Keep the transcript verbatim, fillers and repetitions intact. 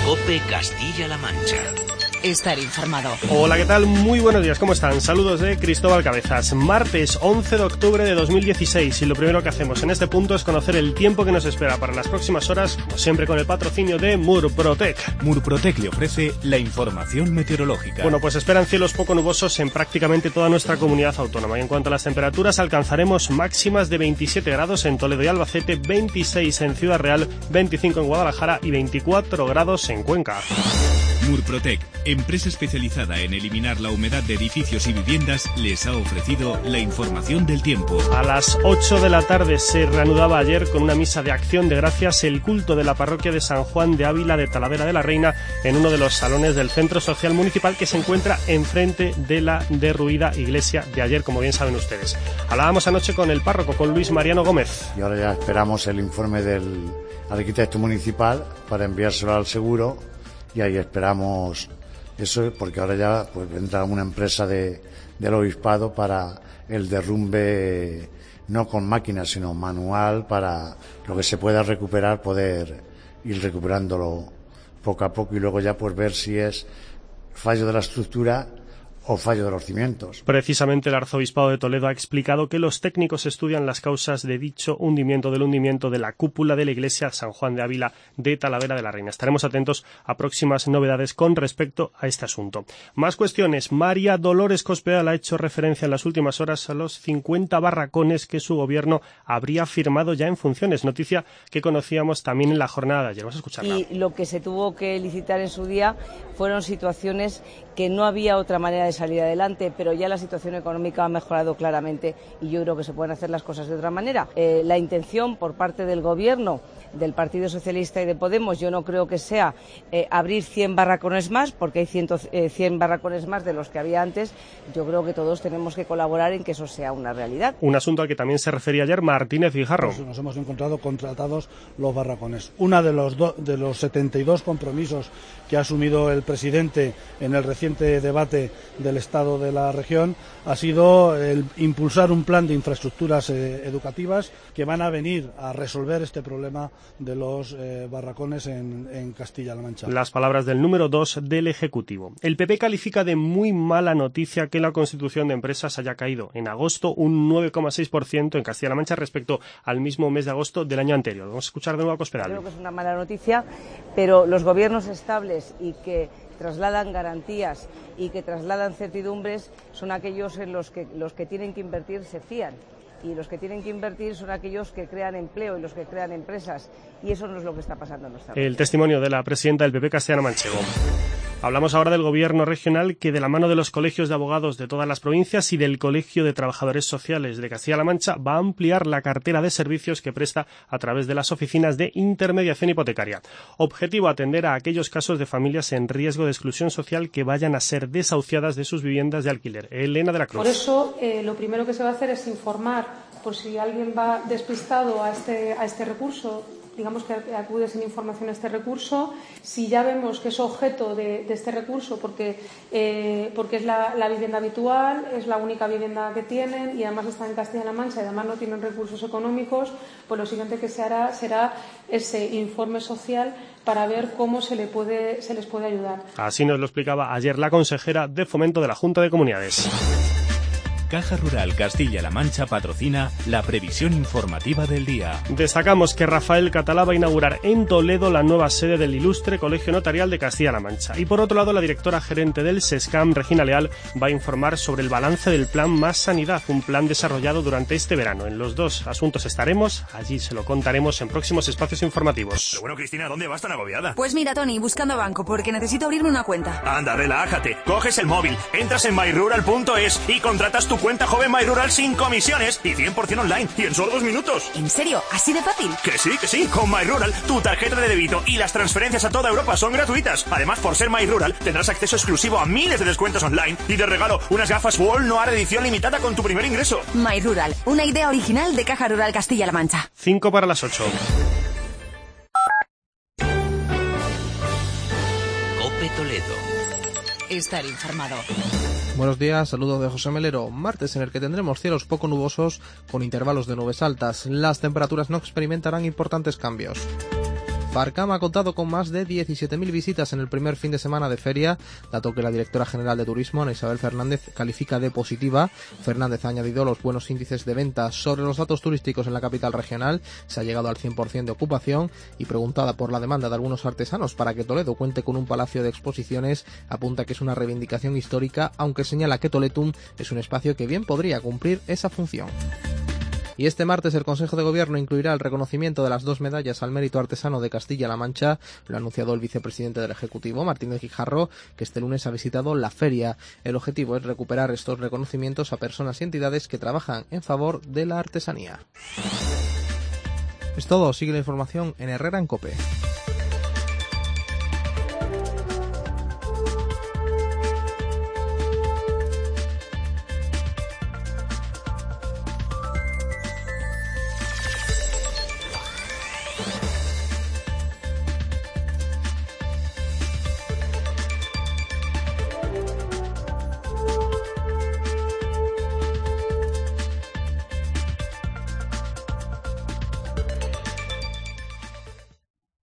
COPE Castilla-La Mancha. Estar informado. Hola, ¿qué tal? Muy buenos días, ¿cómo están? Saludos de Cristóbal Cabezas. Martes once de octubre de dos mil dieciséis y lo primero que hacemos en este punto es conocer el tiempo que nos espera para las próximas horas, como siempre con el patrocinio de Murprotec. Murprotec le ofrece la información meteorológica. Bueno, pues esperan cielos poco nubosos en prácticamente toda nuestra comunidad autónoma. Y en cuanto a las temperaturas, alcanzaremos máximas de veintisiete grados en Toledo y Albacete, veintiséis en Ciudad Real, veinticinco en Guadalajara y veinticuatro grados en Cuenca. Murprotec, empresa especializada en eliminar la humedad de edificios y viviendas, les ha ofrecido la información del tiempo. A las ocho de la tarde se reanudaba ayer con una misa de acción de gracias el culto de la parroquia de San Juan de Ávila de Talavera de la Reina en uno de los salones del Centro Social Municipal que se encuentra enfrente de la derruida iglesia de ayer, como bien saben ustedes. Hablábamos anoche con el párroco, con Luis Mariano Gómez. Y ahora ya esperamos el informe del arquitecto municipal para enviárselo al seguro. Y ahí esperamos eso, porque ahora ya pues vendrá una empresa de, del obispado para el derrumbe, no con máquinas, sino manual, para lo que se pueda recuperar, poder ir recuperándolo poco a poco y luego ya pues ver si es fallo de la estructura o fallo de los cimientos. Precisamente el Arzobispado de Toledo ha explicado que los técnicos estudian las causas de dicho hundimiento, del hundimiento de la cúpula de la iglesia San Juan de Ávila de Talavera de la Reina. Estaremos atentos a próximas novedades con respecto a este asunto. Más cuestiones. María Dolores Cospedal ha hecho referencia en las últimas horas a los cincuenta barracones que su gobierno habría firmado ya en funciones, noticia que conocíamos también en la jornada de ayer. Vamos a escucharla. Y lo que se tuvo que licitar en su día fueron situaciones que no había otra manera de salir adelante, pero ya la situación económica ha mejorado claramente y yo creo que se pueden hacer las cosas de otra manera. Eh, la intención por parte del Gobierno, del Partido Socialista y de Podemos, yo no creo que sea eh, abrir cien barracones más, porque hay cien, eh, cien barracones más de los que había antes. Yo creo que todos tenemos que colaborar en que eso sea una realidad. Un asunto al que también se refería ayer Martínez Guijarro. Pues nos hemos encontrado contratados los barracones. Uno de los, do, de los setenta y dos compromisos que ha asumido el presidente en el reciente debate del Estado de la región ha sido el impulsar un plan de infraestructuras eh, educativas que van a venir a resolver este problema de los eh, barracones en, en Castilla-La Mancha. Las palabras del número dos del Ejecutivo. El P P califica de muy mala noticia que la constitución de empresas haya caído en agosto un nueve coma seis por ciento en Castilla-La Mancha respecto al mismo mes de agosto del año anterior. Vamos a escuchar de nuevo a Cospedal. Creo que es una mala noticia, pero los gobiernos estables y que trasladan garantías y que trasladan certidumbres son aquellos en los que los que tienen que invertir se fían. Y los que tienen que invertir son aquellos que crean empleo y los que crean empresas. Y eso no es lo que está pasando en nuestra región. El testimonio de la presidenta del P P castellano-manchego. Hablamos ahora del gobierno regional que, de la mano de los colegios de abogados de todas las provincias y del Colegio de Trabajadores Sociales de Castilla-La Mancha, va a ampliar la cartera de servicios que presta a través de las oficinas de intermediación hipotecaria. Objetivo: atender a aquellos casos de familias en riesgo de exclusión social que vayan a ser desahuciadas de sus viviendas de alquiler. Elena de la Cruz. Por eso, eh, lo primero que se va a hacer es informar, por si alguien va despistado a este, a este recurso, digamos que acude sin información a este recurso. Si ya vemos que es objeto de, de este recurso porque, eh, porque es la, la vivienda habitual, es la única vivienda que tienen y además está en Castilla-La Mancha y además no tienen recursos económicos, pues lo siguiente que se hará será ese informe social para ver cómo se, le puede, se les puede ayudar. Así nos lo explicaba ayer la consejera de Fomento de la Junta de Comunidades. Caja Rural Castilla-La Mancha patrocina la previsión informativa del día. Destacamos que Rafael Catalá va a inaugurar en Toledo la nueva sede del Ilustre Colegio Notarial de Castilla-La Mancha. Y por otro lado, la directora gerente del SESCAM, Regina Leal, va a informar sobre el balance del Plan Más Sanidad, un plan desarrollado durante este verano. En los dos asuntos estaremos, allí se lo contaremos en próximos espacios informativos. Pero bueno, Cristina, ¿dónde vas tan agobiada? Pues mira, Tony, buscando banco, porque necesito abrirme una cuenta. Anda, relájate, coges el móvil, entras en my rural punto es y contratas tu cuenta joven MyRural sin comisiones y cien por ciento online y en solo dos minutos. ¿En serio? ¿Así de fácil? Que sí, que sí. Con MyRural, tu tarjeta de débito y las transferencias a toda Europa son gratuitas. Además, por ser MyRural, tendrás acceso exclusivo a miles de descuentos online y de regalo unas gafas Wall Noir edición limitada con tu primer ingreso. MyRural, una idea original de Caja Rural Castilla-La Mancha. Cinco para las ocho. COPE Toledo. Estar informado. Buenos días, saludos de José Melero. Martes en el que tendremos cielos poco nubosos con intervalos de nubes altas. Las temperaturas no experimentarán importantes cambios. Barcam ha contado con más de diecisiete mil visitas en el primer fin de semana de feria, dato que la directora general de Turismo, Ana Isabel Fernández, califica de positiva. Fernández ha añadido los buenos índices de ventas. Sobre los datos turísticos en la capital regional, se ha llegado al cien por ciento de ocupación, y preguntada por la demanda de algunos artesanos para que Toledo cuente con un palacio de exposiciones, apunta que es una reivindicación histórica, aunque señala que Toletum es un espacio que bien podría cumplir esa función. Y este martes el Consejo de Gobierno incluirá el reconocimiento de las dos medallas al mérito artesano de Castilla-La Mancha. Lo ha anunciado el vicepresidente del Ejecutivo, Martín de Guijarro, que este lunes ha visitado la feria. El objetivo es recuperar estos reconocimientos a personas y entidades que trabajan en favor de la artesanía. Es todo, sigue la información en Herrera en COPE.